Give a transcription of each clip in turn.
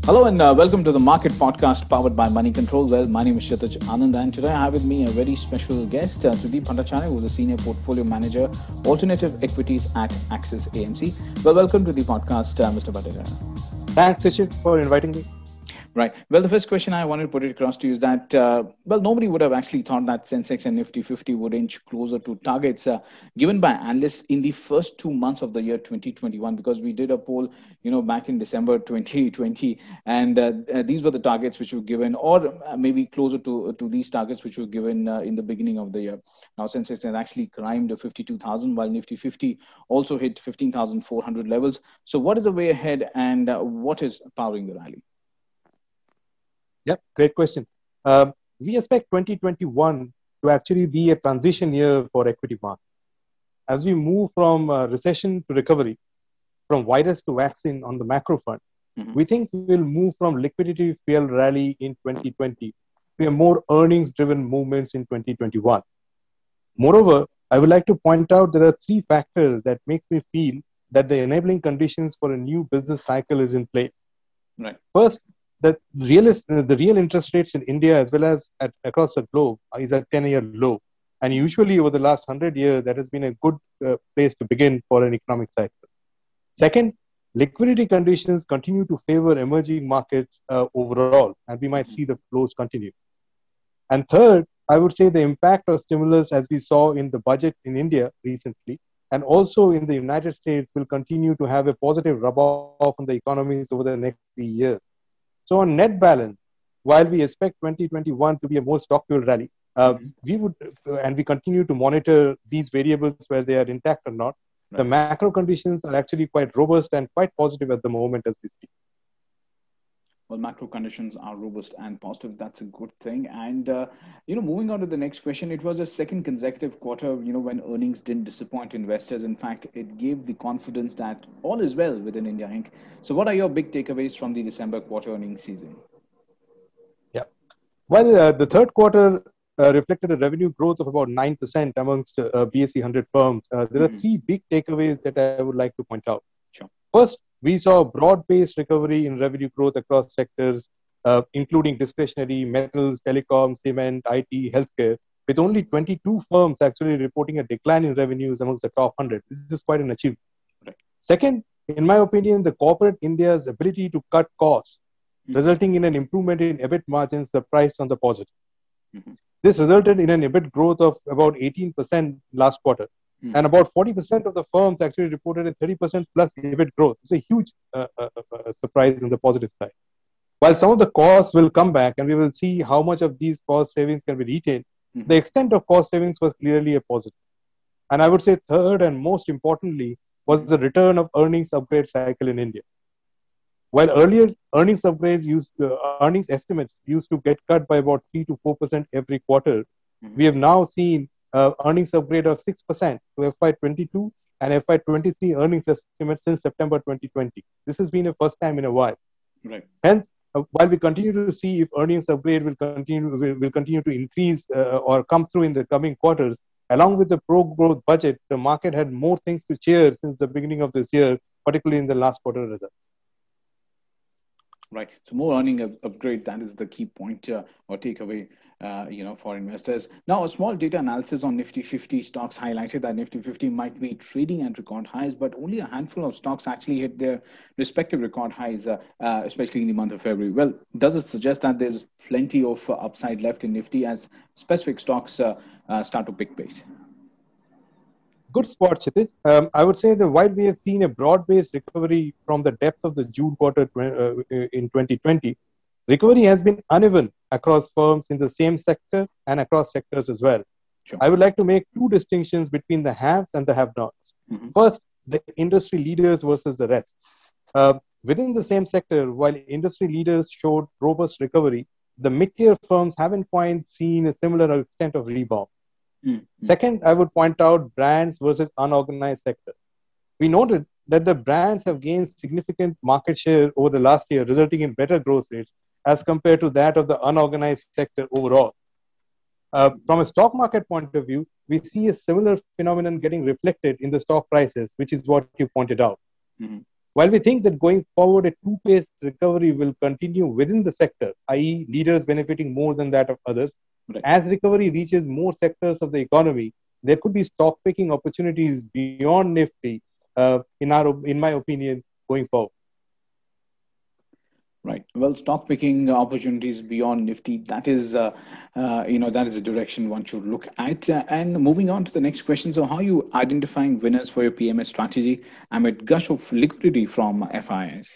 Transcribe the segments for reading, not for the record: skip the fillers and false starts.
Hello and welcome to the Market Podcast powered by Money Control. Well, my name is Kshitij Anand and today I have with me a very special guest, Sudeep Bhattacharya, who is a Senior Portfolio Manager, Alternative Equities at Axis AMC. Well, welcome to the podcast, Mr. Bhattacharya. Thanks, Richard, for inviting me. Right. Well, the first question I wanted to put it across to you is that, nobody would have actually thought that Sensex and Nifty 50 would inch closer to targets given by analysts in the first 2 months of the year 2021, because we did a poll, back in December 2020, and these were the targets which were given, or maybe closer to these targets which were given in the beginning of the year. Now, Sensex has actually climbed to 52,000, while Nifty 50 also hit 15,400 levels. So, what is the way ahead, and what is powering the rally? Yep, great question. We expect 2021 to actually be a transition year for equity markets. As we move from recession to recovery, from virus to vaccine on the macro front, we think we'll move from liquidity fuel rally in 2020 to a more earnings-driven movements in 2021. Moreover, I would like to point out there are three factors that make me feel that the enabling conditions for a new business cycle is in place. Right. First, the real interest rates in India as well as across the globe is at 10-year low. And usually over the last 100 years, that has been a good place to begin for an economic cycle. Second, liquidity conditions continue to favor emerging markets overall, and we might see the flows continue. And third, I would say the impact of stimulus as we saw in the budget in India recently, and also in the United States, will continue to have a positive rub-off on the economies over the next 3 years. So on net balance, while we expect 2021 to be a more stock-fueled rally, we continue to monitor these variables where they are intact or not. Right. The macro conditions are actually quite robust and quite positive at the moment as we speak. Well, macro conditions are robust and positive. That's a good thing. And, moving on to the next question, it was a second consecutive quarter, when earnings didn't disappoint investors. In fact, it gave the confidence that all is well within India Inc. So what are your big takeaways from the December quarter earnings season? Yeah. Well, the third quarter reflected a revenue growth of about 9% amongst BSE 100 firms. There are three big takeaways that I would like to point out. Sure. First, we saw broad-based recovery in revenue growth across sectors, including discretionary, metals, telecom, cement, IT, healthcare, with only 22 firms actually reporting a decline in revenues amongst the top 100. This is quite an achievement. Right. Second, in my opinion, the corporate India's ability to cut costs, resulting in an improvement in EBIT margins, surprised on the positive. This resulted in an EBIT growth of about 18% last quarter. And about 40% of the firms actually reported a 30% plus EBIT growth. It's a huge surprise on the positive side. While some of the costs will come back and we will see how much of these cost savings can be retained, the extent of cost savings was clearly a positive. And I would say third and most importantly was the return of earnings upgrade cycle in India. While earlier earnings estimates used to get cut by about 3 to 4% every quarter, we have now seen earnings upgrade of 6% to FY22 and FY23 earnings estimates since September 2020. This has been a first time in a while. Right. Hence, while we continue to see if earnings upgrade will continue to increase or come through in the coming quarters, along with the pro-growth budget, the market had more things to cheer since the beginning of this year, particularly in the last quarter results. Right. So more earning upgrade, that is the key point or takeaway, for investors. Now, a small data analysis on Nifty 50 stocks highlighted that Nifty 50 might be trading at record highs, but only a handful of stocks actually hit their respective record highs, especially in the month of February. Well, does it suggest that there's plenty of upside left in Nifty as specific stocks start to pick pace? Good spot, Kshitij. I would say that while we have seen a broad-based recovery from the depths of the June quarter in 2020, recovery has been uneven across firms in the same sector and across sectors as well. Sure. I would like to make two distinctions between the haves and the have-nots. First, the industry leaders versus the rest. Within the same sector, while industry leaders showed robust recovery, the mid-tier firms haven't quite seen a similar extent of rebound. Second, I would point out brands versus unorganized sector. We noted that the brands have gained significant market share over the last year, resulting in better growth rates as compared to that of the unorganized sector overall. From a stock market point of view, we see a similar phenomenon getting reflected in the stock prices, which is what you pointed out. While we think that going forward, a two-phase recovery will continue within the sector, i.e., leaders benefiting more than that of others, Right. as recovery reaches more sectors of the economy, there could be stock picking opportunities beyond Nifty, in my opinion, going forward. Right. Well, stock picking opportunities beyond Nifty, that is, that is a direction one should look at. And moving on to the next question. So how are you identifying winners for your PMS strategy amid gush of liquidity from FIs?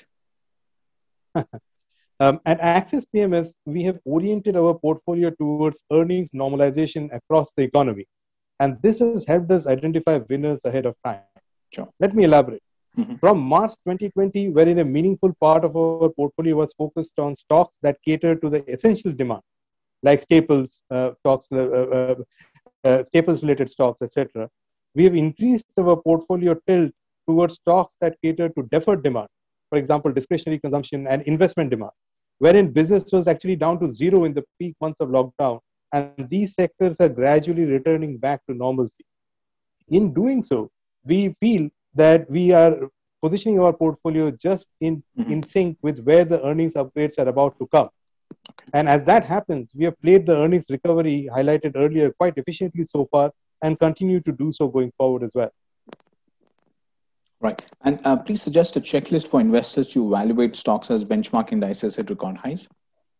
At Axis PMS, we have oriented our portfolio towards earnings normalization across the economy. And this has helped us identify winners ahead of time. Sure. Let me elaborate. Mm-hmm. From March 2020, wherein a meaningful part of our portfolio was focused on stocks that cater to the essential demand, like staples, staples-related stocks, etc., we have increased our portfolio tilt towards stocks that cater to deferred demand, for example, discretionary consumption and investment demand, wherein business was actually down to zero in the peak months of lockdown, and these sectors are gradually returning back to normalcy. In doing so, we feel that we are positioning our portfolio just in sync with where the earnings upgrades are about to come. Okay. And as that happens, we have played the earnings recovery highlighted earlier quite efficiently so far and continue to do so going forward as well. Right. And please suggest a checklist for investors to evaluate stocks as benchmark indices at record highs.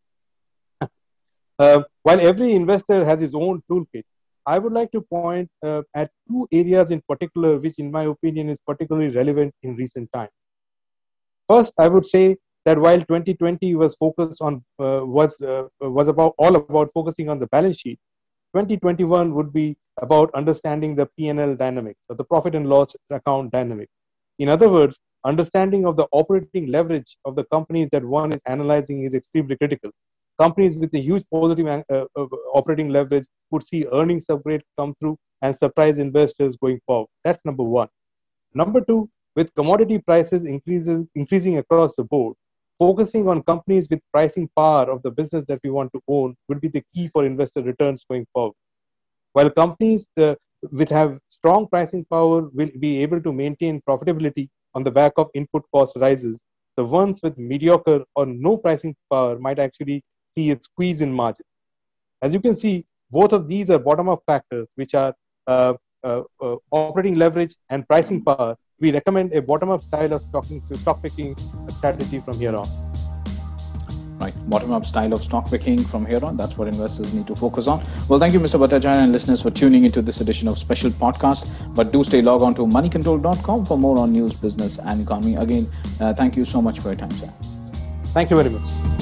While every investor has his own toolkit, I would like to point at two areas in particular, which in my opinion is particularly relevant in recent times. First, I would say that while 2020 was focused on was about focusing on the balance sheet, 2021 would be about understanding the P&L dynamics, or the profit and loss account dynamic. In other words, understanding of the operating leverage of the companies that one is analyzing is extremely critical. Companies with a huge positive operating leverage would see earnings upgrade come through and surprise investors going forward. That's number one. Number two, with commodity prices increasing across the board, focusing on companies with pricing power of the business that we want to own would be the key for investor returns going forward. While companies with have strong pricing power will be able to maintain profitability on the back of input cost rises, the ones with mediocre or no pricing power might actually see a squeeze in margin. As you can see, both of these are bottom-up factors, which are operating leverage and pricing power. We recommend a bottom-up style of stock picking strategy from here on. Right, bottom-up style of stock picking from here on. That's what investors need to focus on. Well, thank you, Mr. Bhattacharya, and listeners for tuning into this edition of Special Podcast. But do stay logged on to moneycontrol.com for more on news, business, and economy. Again, thank you so much for your time, sir. Thank you very much.